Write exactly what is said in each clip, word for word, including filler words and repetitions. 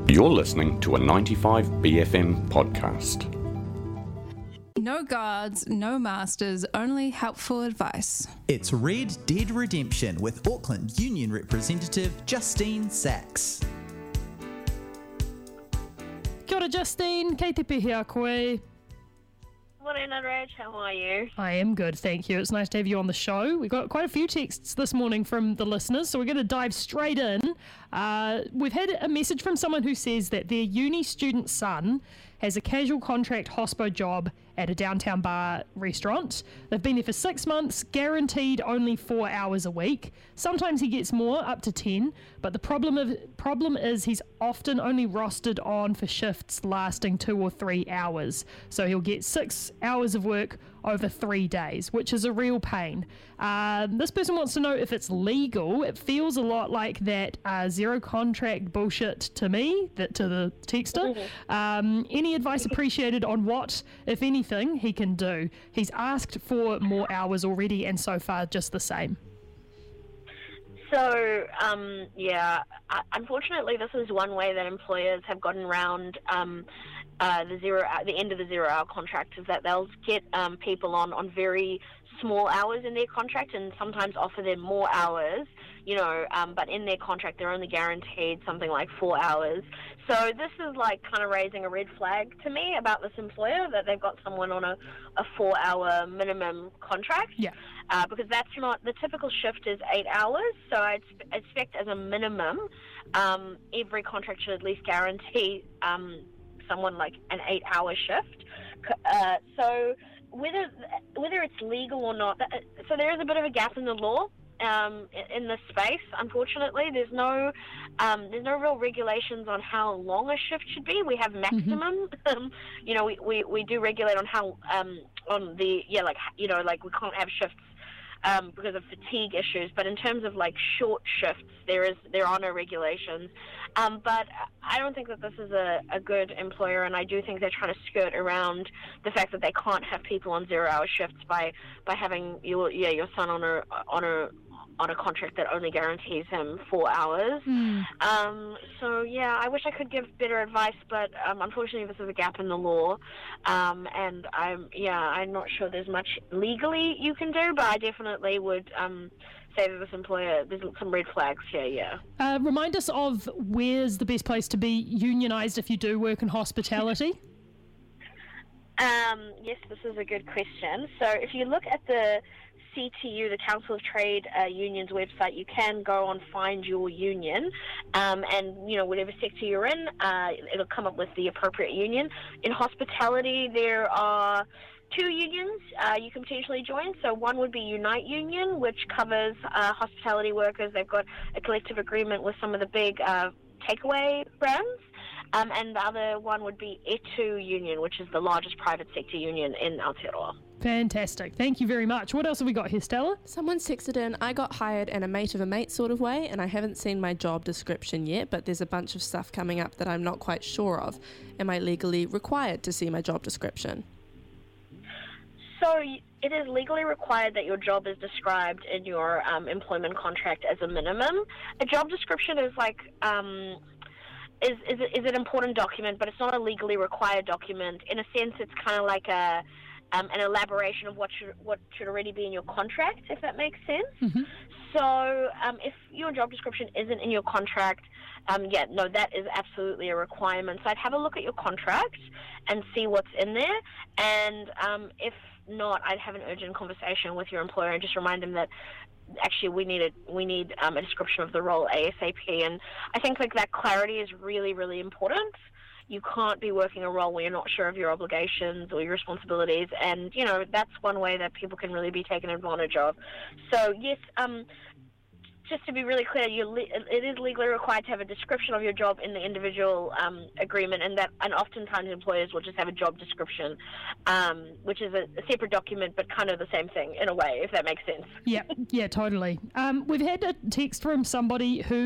You're listening to a ninety-five B F M podcast. No guards, no masters, only helpful advice. It's Red Dead Redemption with Auckland Union representative Justine Sachs. Kia ora, Justine. Kei te pihi a koe. Morning, Raj. How are you? I am good, thank you. It's nice to have you on the show. We got quite a few texts this morning from the listeners, so we're going to dive straight in. Uh, we've had a message from someone who says that their uni student son has a casual contract hospo job at a downtown bar restaurant. They've been there for six months, guaranteed only four hours a week. Sometimes he gets more, up to ten, but the problem of problem is he's often only rostered on for shifts lasting two or three hours. So he'll get six hours of work over three days, which is a real pain. Um, this person wants to know if it's legal. It feels a lot like that uh, zero contract bullshit to me, that to the texter. Um, any advice appreciated on what, if anything, he can do? He's asked for more hours already, and so far just the same. So, um, yeah, uh, unfortunately, this is one way that employers have gotten around um, uh, the zero, the end of the zero-hour contract, is that they'll get um, people on on very small hours in their contract, and sometimes offer them more hours. You know, um, but in their contract, they're only guaranteed something like four hours. So this is like kind of raising a red flag to me about this employer, that they've got someone on a, a four-hour minimum contract. Yeah. Uh, because that's not, the typical shift is eight hours. So I expect as a minimum, um, every contract should at least guarantee um, someone like an eight-hour shift. Uh, so whether whether it's legal or not, so there is a bit of a gap in the law. Um, in this space, unfortunately, there's no um, there's no real regulations on how long a shift should be. We have maximum, mm-hmm. you know, we, we, we do regulate on how um, on the yeah, like you know, like we can't have shifts um, because of fatigue issues. But in terms of like short shifts, there is there are no regulations. Um, but I don't think that this is a, a good employer, and I do think they're trying to skirt around the fact that they can't have people on zero-hour shifts by, by having your yeah your son on a on a on a contract that only guarantees him four hours. Mm. Um, so yeah, I wish I could give better advice, but um, unfortunately, this is a gap in the law, um, and I'm yeah I'm not sure there's much legally you can do, but I definitely would. Um, say that this employer, there's some red flags here, yeah. Uh, remind us of where's the best place to be unionised if you do work in hospitality? Um, yes, this is a good question. So if you look at the C T U, the Council of Trade uh, Unions website, you can go on Find Your Union, um, and, you know, whatever sector you're in, uh, it'll come up with the appropriate union. In hospitality, there are two unions uh, you can potentially join. So one would be Unite Union, which covers uh, hospitality workers. They've got a collective agreement with some of the big uh, takeaway brands. Um, and the other one would be E T U Union, which is the largest private sector union in Aotearoa. Fantastic. Thank you very much. What else have we got here, Stella? Someone's texted in, I got hired in a mate of a mate sort of way, and I haven't seen my job description yet, but there's a bunch of stuff coming up that I'm not quite sure of. Am I legally required to see my job description? So it is legally required that your job is described in your um, employment contract as a minimum. A job description is like um, is is, is an important document, but it's not a legally required document. In a sense, it's kind of like a um, an elaboration of what should what should already be in your contract, if that makes sense. Mm-hmm. So um, if your job description isn't in your contract, um, yeah, no, that is absolutely a requirement. So I'd have a look at your contract and see what's in there, and um, if not, I'd have an urgent conversation with your employer and just remind them that actually we need a we need um, a description of the role ASAP. And I think like that clarity is really, really important. You can't be working a role where you're not sure of your obligations or your responsibilities, and you know that's one way that people can really be taken advantage of. So yes, um, just to be really clear, you le- it is legally required to have a description of your job in the individual um, agreement, and that and oftentimes employers will just have a job description, um, which is a, a separate document, but kind of the same thing in a way, if that makes sense. Yeah, yeah, totally. Um, we've had a text from somebody who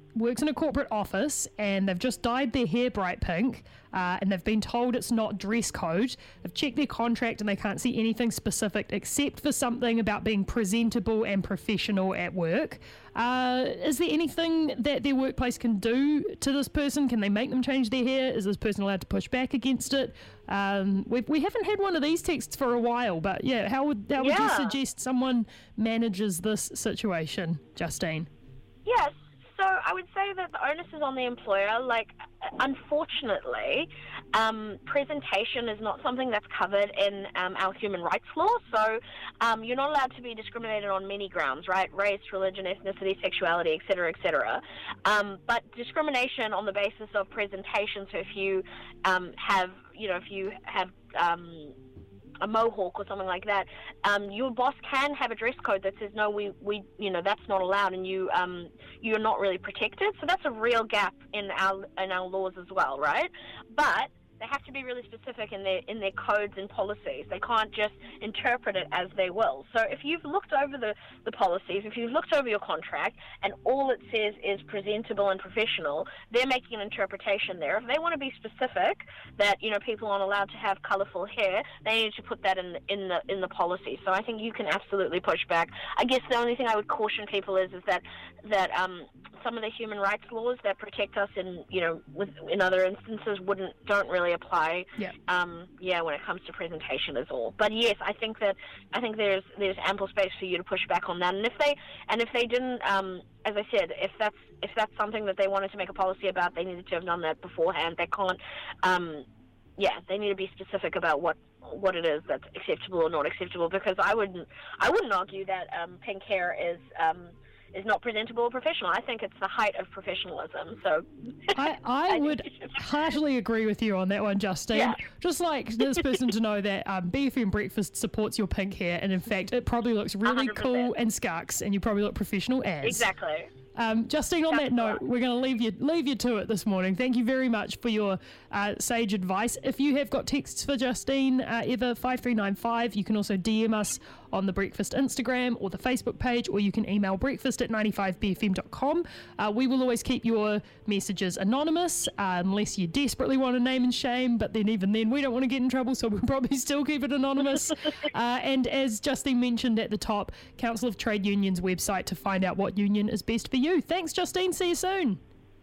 works in a corporate office and they've just dyed their hair bright pink uh, and they've been told it's not dress code. They've checked their contract and they can't see anything specific except for something about being presentable and professional at work. Uh, is there anything that their workplace can do to this person? Can they make them change their hair? Is this person allowed to push back against it? Um, we've, we haven't had one of these texts for a while, but yeah, how would, how would Yeah. you suggest someone manages this situation, Justine? Yes. So I would say that the onus is on the employer. Like, unfortunately, um, presentation is not something that's covered in um, our human rights law. So um, you're not allowed to be discriminated on many grounds, right? Race, religion, ethnicity, sexuality, et cetera, et cetera. Um, but discrimination on the basis of presentation. So if you um, have, you know, if you have um, a mohawk or something like that, um, your boss can have a dress code that says, no, we, we you know, that's not allowed, and you, um, you're not really protected. So that's a real gap in our, in our laws as well, right? But they have to be really specific in their in their codes and policies. They can't just interpret it as they will. So if you've looked over the, the policies, if you've looked over your contract and all it says is presentable and professional, they're making an interpretation there. If they want to be specific that, you know, people aren't allowed to have colourful hair, they need to put that in in the in the policy. So I think you can absolutely push back. I guess the only thing I would caution people is is that that um, some of the human rights laws that protect us in, you know, with, in other instances wouldn't don't really apply. Yeah. Um, yeah, when it comes to presentation is all. But yes, I think that I think there's there's ample space for you to push back on that. And if they and if they didn't, um, as I said, if that's if that's something that they wanted to make a policy about, they needed to have done that beforehand. They can't. Um, yeah, they need to be specific about what what it is that's acceptable or not acceptable. Because I wouldn't I wouldn't argue that um, pink hair is. Um, is not presentable or professional. I think it's the height of professionalism. So I, I, I would heartily agree with you on that one, Justine. Yeah. Just like this person to know that um, B F M Breakfast supports your pink hair, and in fact, it probably looks really one hundred percent. cool and scarks, and you probably look professional as. Exactly. Um, Justine, on that note, we're going to leave you leave you to it this morning. Thank you very much for your uh, sage advice. If you have got texts for Justine, uh, either five three nine five, you can also D M us on the Breakfast Instagram or the Facebook page, or you can email breakfast at ninety-five b f m dot com. Uh, we will always keep your messages anonymous uh, unless you desperately want a name and shame, but then even then we don't want to get in trouble, so we'll probably still keep it anonymous. uh, and as Justine mentioned at the top, Council of Trade Unions website to find out what union is best for you. Thanks, Justine. See you soon.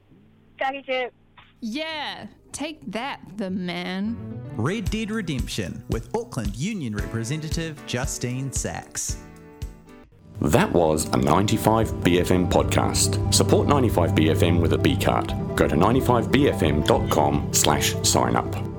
Thank you. Yeah, take that, the man. Red Dead Redemption with Auckland Union representative Justine Sachs. That was a ninety-five B F M podcast. Support ninety-five B F M with a B card. Go to ninety-five b f m dot com slash sign up.